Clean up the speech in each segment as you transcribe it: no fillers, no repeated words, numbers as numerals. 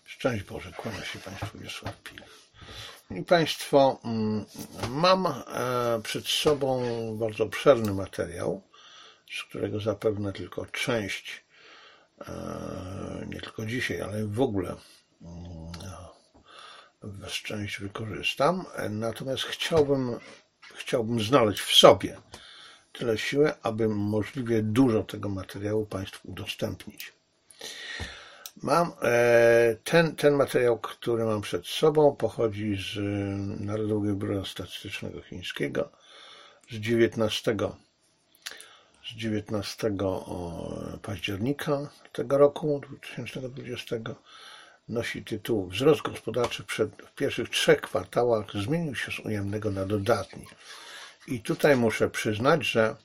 Szczęść Boże, kłania się Państwu Wiesław Pil. I Państwo, mam przed sobą bardzo obszerny materiał, z którego zapewne tylko część, nie tylko dzisiaj, ale w ogóle część wykorzystam. Natomiast chciałbym znaleźć w sobie tyle siły, aby możliwie dużo tego materiału Państwu udostępnić. Mam ten materiał, który mam przed sobą, pochodzi z Narodowego Biura Statystycznego Chińskiego z 19 października tego roku 2020. Nosi tytuł Wzrost gospodarczy w pierwszych 3 kwartałach zmienił się z ujemnego na dodatni. I tutaj muszę przyznać, że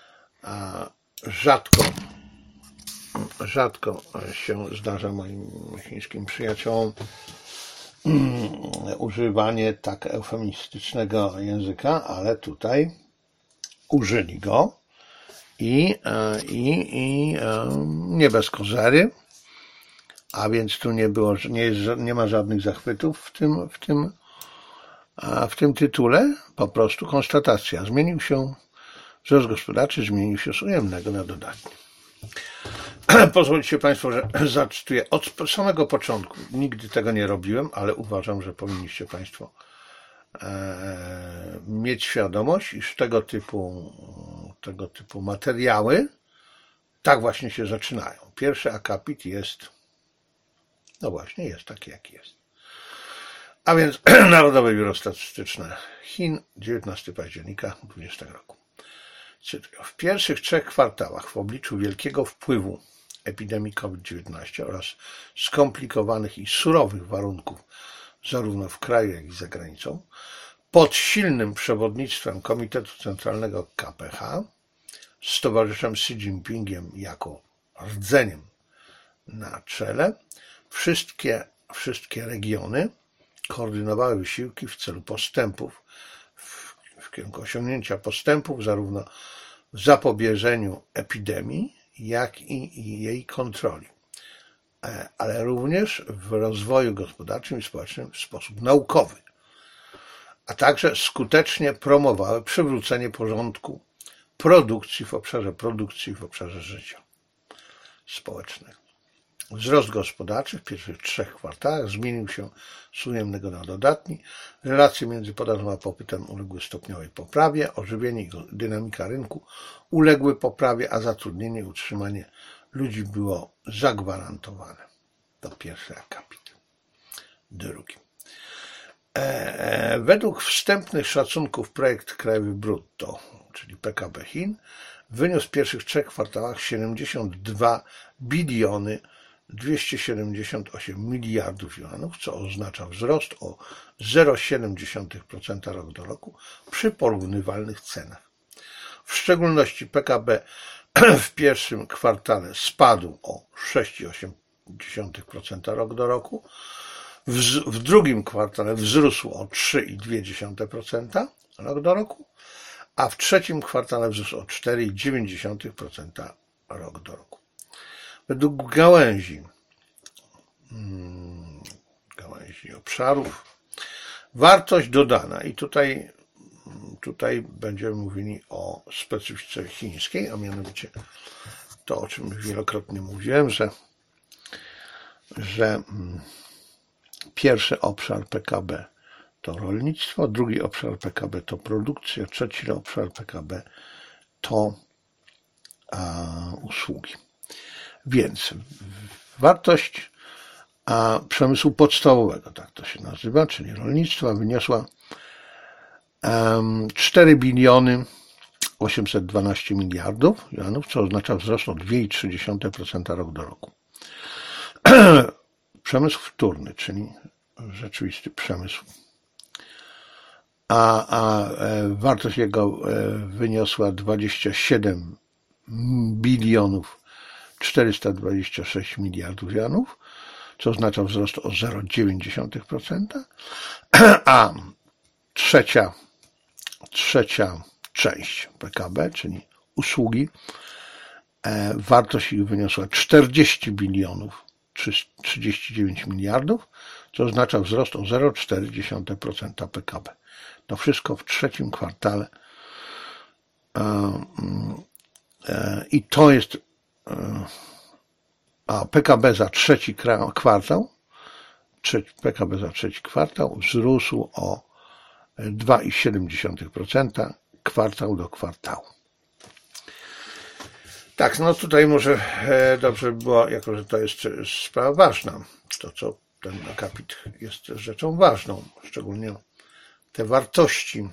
rzadko się zdarza moim chińskim przyjaciołom używanie tak eufemistycznego języka, ale tutaj użyli go i nie bez kozery, a więc tu nie ma żadnych zachwytów w tym tytule, po prostu konstatacja. Wzrost gospodarczy zmienił się z ujemnego na dodatni. Pozwólcie Państwo, że zacytuję od samego początku. Nigdy tego nie robiłem, ale uważam, że powinniście Państwo mieć świadomość, iż tego typu materiały tak właśnie się zaczynają. Pierwszy akapit jest taki, jaki jest. A więc Narodowe Biuro Statystyczne Chin, 19 października 2020 roku. Cytuję. W pierwszych 3 kwartałach w obliczu wielkiego wpływu epidemii COVID-19 oraz skomplikowanych i surowych warunków zarówno w kraju, jak i za granicą, pod silnym przewodnictwem Komitetu Centralnego KPH z towarzyszem Xi Jinpingiem jako rdzeniem na czele, wszystkie regiony koordynowały wysiłki w celu postępów, w kierunku osiągnięcia postępów zarówno w zapobieżeniu epidemii, jak i jej kontroli, ale również w rozwoju gospodarczym i społecznym w sposób naukowy, a także skutecznie promowały przywrócenie porządku produkcji w obszarze życia społecznego. Wzrost gospodarczy w pierwszych 3 kwartałach zmienił się z ujemnego na dodatni. Relacje między podażą a popytem uległy stopniowej poprawie, ożywienie i dynamika rynku uległy poprawie, a zatrudnienie i utrzymanie ludzi było zagwarantowane. To pierwszy akapit. Drugi. Według wstępnych szacunków projekt krajowy brutto, czyli PKB Chin, wyniósł w pierwszych 3 kwartałach 72 biliony 278 miliardów juanów, co oznacza wzrost o 0,7% rok do roku przy porównywalnych cenach. W szczególności PKB w pierwszym kwartale spadł o 6,8% rok do roku, w drugim kwartale wzrósł o 3,2% rok do roku, a w trzecim kwartale wzrósł o 4,9% rok do roku. Według gałęzi obszarów wartość dodana, i tutaj będziemy mówili o specyfice chińskiej, a mianowicie to, o czym wielokrotnie mówiłem, że pierwszy obszar PKB to rolnictwo, drugi obszar PKB to produkcja, trzeci obszar PKB to usługi. Więc wartość przemysłu podstawowego, tak to się nazywa, czyli rolnictwa, wyniosła 4 biliony 812 miliardów juanów, co oznacza wzrost o 2,3% rok do roku. Przemysł wtórny, czyli rzeczywisty przemysł, a wartość jego wyniosła 27 bilionów 426 miliardów juanów, co oznacza wzrost o 0,9%, a trzecia część PKB, czyli usługi, wartość ich wyniosła 40 bilionów 39 miliardów, co oznacza wzrost o 0,4% PKB. To wszystko w trzecim kwartale i to jest PKB za trzeci kwartał wzrósł o 2,7% kwartał do kwartału. Tak, no tutaj może dobrze by było, jako że to jest sprawa ważna, to co ten akapit jest rzeczą ważną, szczególnie te wartości,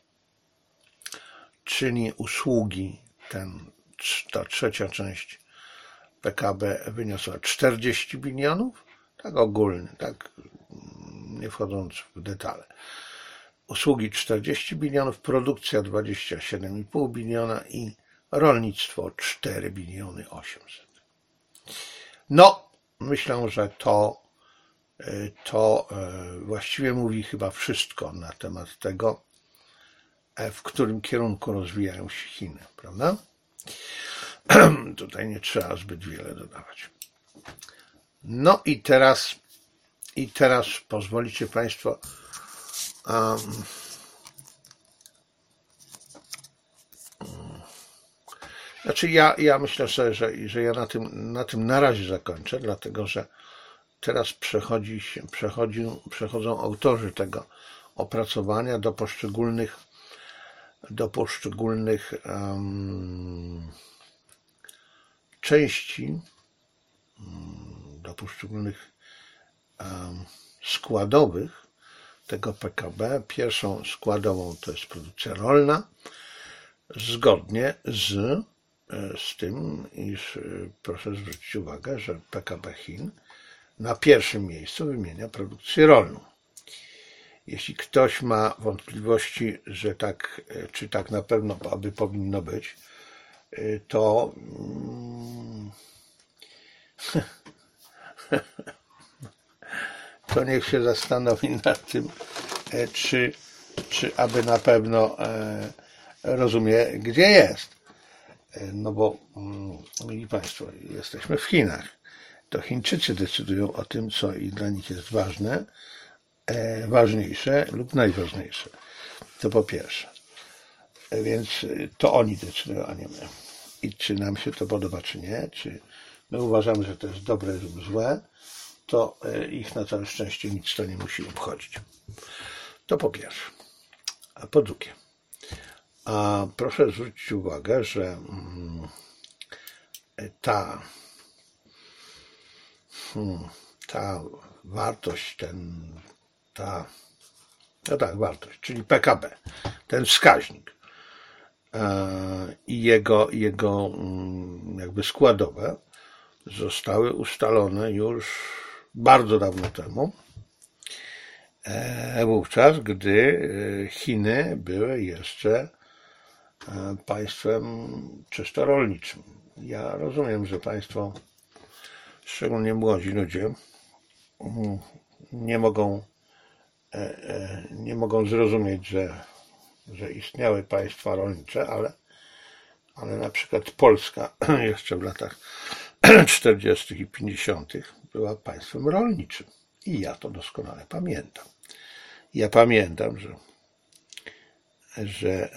czyli usługi, ta trzecia część PKB wyniosła 40 bilionów, tak ogólnie, tak nie wchodząc w detale. Usługi 40 bilionów, produkcja 27,5 biliona i rolnictwo 4 biliony 800. No, myślę, że to właściwie mówi chyba wszystko na temat tego, w którym kierunku rozwijają się Chiny, prawda? Tutaj nie trzeba zbyt wiele dodawać. No i teraz pozwolicie Państwo, znaczy ja myślę sobie, że ja na tym na razie zakończę, dlatego że teraz przechodzą autorzy tego opracowania do poszczególnych części, do poszczególnych składowych tego PKB. Pierwszą składową to jest produkcja rolna, zgodnie z tym, iż proszę zwrócić uwagę, że PKB Chin na pierwszym miejscu wymienia produkcję rolną. Jeśli ktoś ma wątpliwości, że tak, czy tak na pewno aby powinno być, to niech się zastanowi nad tym, czy aby na pewno rozumie, gdzie jest. No bo, mili Państwo, jesteśmy w Chinach. To Chińczycy decydują o tym, co i dla nich jest ważne, ważniejsze lub najważniejsze. To po pierwsze. Więc to oni decydują, a nie my. I czy nam się to podoba, czy nie, czy my uważamy, że to jest dobre lub złe, to ich na całe szczęście nic to nie musi obchodzić. To po pierwsze. A po drugie, proszę zwrócić uwagę, że ta wartość, wartość, czyli PKB, ten wskaźnik i jego jakby składowe zostały ustalone już bardzo dawno temu, wówczas, gdy Chiny były jeszcze państwem czysto rolniczym. Ja rozumiem, że Państwo, szczególnie młodzi ludzie, nie mogą zrozumieć, że istniały państwa rolnicze, ale na przykład Polska jeszcze w latach 40. i 50. była państwem rolniczym. I ja to doskonale pamiętam. Ja pamiętam, że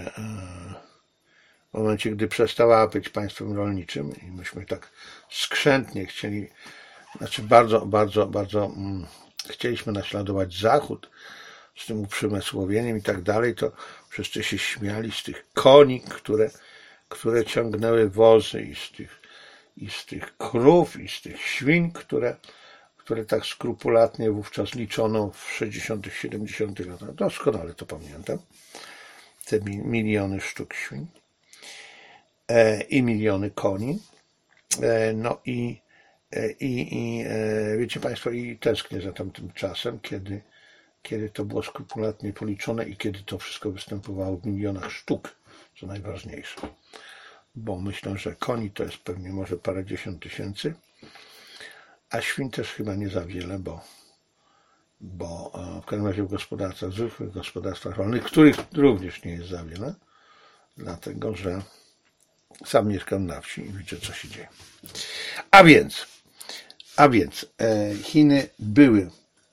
w momencie, gdy przestała być państwem rolniczym i myśmy tak skrzętnie chcieli, znaczy bardzo chcieliśmy naśladować Zachód z tym uprzemysłowieniem i tak dalej, to wszyscy się śmiali z tych koni, które ciągnęły wozy i z tych krów i z tych świń, które tak skrupulatnie wówczas liczono w 60., 70. latach. Doskonale to pamiętam. Te miliony sztuk świń i miliony koni. No i wiecie Państwo, i tęsknię za tamtym czasem, kiedy to było skrupulatnie policzone i kiedy to wszystko występowało w milionach sztuk, co najważniejsze. Bo myślę, że koni to jest pewnie może parędziesiąt tysięcy, a świń też chyba nie za wiele, bo w każdym razie w gospodarstwach, zwykłych gospodarstwach rolnych, których również nie jest za wiele, dlatego że sam mieszkam na wsi i widzę, co się dzieje. A więc A więc Chiny były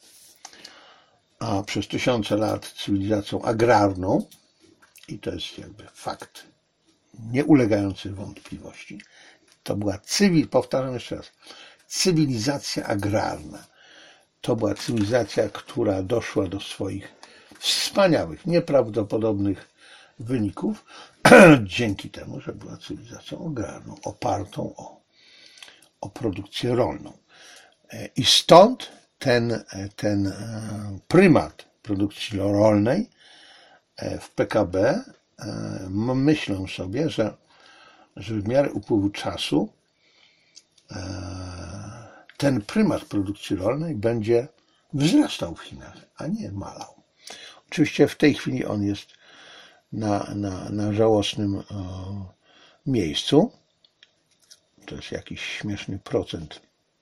przez tysiące lat cywilizacją agrarną i to jest jakby fakt nieulegający wątpliwości. To była powtarzam jeszcze raz, cywilizacja agrarna. To była cywilizacja, która doszła do swoich wspaniałych, nieprawdopodobnych wyników dzięki temu, że była cywilizacją agrarną, opartą o produkcję rolną. I stąd ten prymat produkcji rolnej w PKB, myślę sobie, że w miarę upływu czasu ten prymat produkcji rolnej będzie wzrastał w Chinach, a nie malał. Oczywiście w tej chwili on jest na żałosnym miejscu. To jest jakiś śmieszny procent.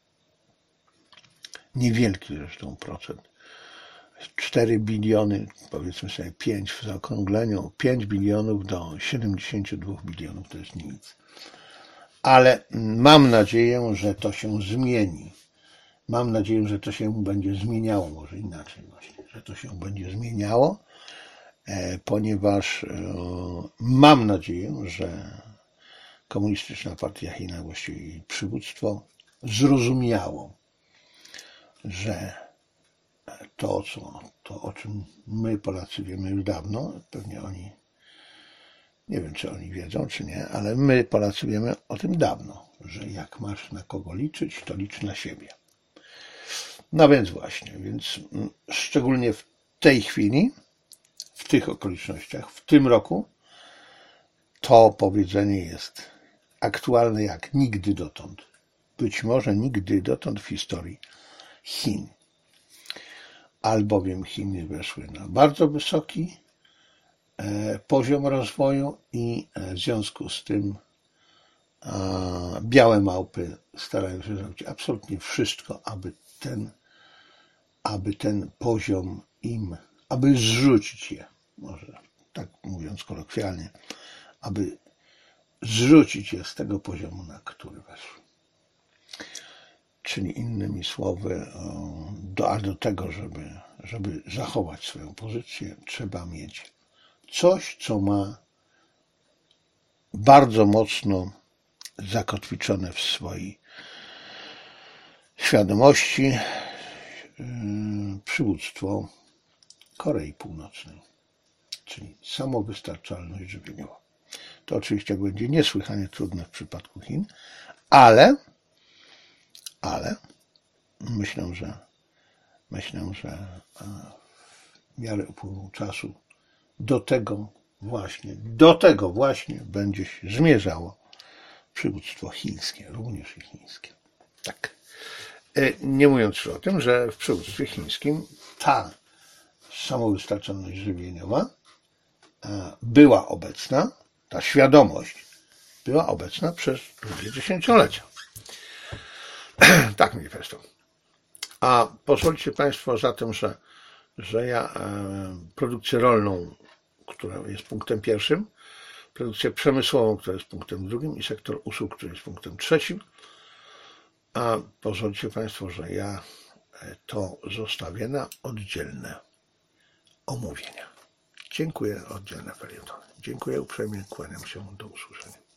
Niewielki zresztą procent. 4 biliony, powiedzmy sobie 5 w zaokrągleniu, 5 bilionów do 72 bilionów to jest nic. Ale mam nadzieję, że to się zmieni. Mam nadzieję, że to się będzie zmieniało, może inaczej właśnie, że to się będzie zmieniało, ponieważ mam nadzieję, że Komunistyczna Partia Chin, a właściwie jej przywództwo, zrozumiało, że to, o czym my Polacy wiemy już dawno, pewnie oni, nie wiem, czy oni wiedzą, czy nie, ale my Polacy wiemy o tym dawno, że jak masz na kogo liczyć, to licz na siebie. No więc właśnie, więc szczególnie w tej chwili, w tych okolicznościach, w tym roku, to powiedzenie jest aktualne jak nigdy dotąd. Być może nigdy dotąd w historii Chin. Albowiem Chiny weszły na bardzo wysoki poziom rozwoju i w związku z tym białe małpy starają się zrobić absolutnie wszystko, aby ten poziom aby zrzucić je, może tak mówiąc kolokwialnie, aby zrzucić je z tego poziomu, na który weszły. Czyli innymi słowy, do tego, żeby zachować swoją pozycję, trzeba mieć coś, co ma bardzo mocno zakotwiczone w swojej świadomości przywództwo Korei Północnej, czyli samowystarczalność żywieniowa. To oczywiście będzie niesłychanie trudne w przypadku Chin, ale myślę, że w miarę upływu czasu do tego właśnie będzie się zmierzało przywództwo chińskie, również i chińskie. Tak. Nie mówiąc już o tym, że w przywództwie chińskim ta samowystarczalność żywieniowa była obecna, ta świadomość była obecna przez długie dziesięciolecia. Tak, manifesto. A pozwólcie Państwo zatem, że ja produkcję rolną, która jest punktem pierwszym, produkcję przemysłową, która jest punktem drugim i sektor usług, który jest punktem trzecim, a pozwólcie Państwo, że ja to zostawię na oddzielne omówienia. Dziękuję, oddzielne felietony. Dziękuję uprzejmie, kłaniam się, do usłyszenia.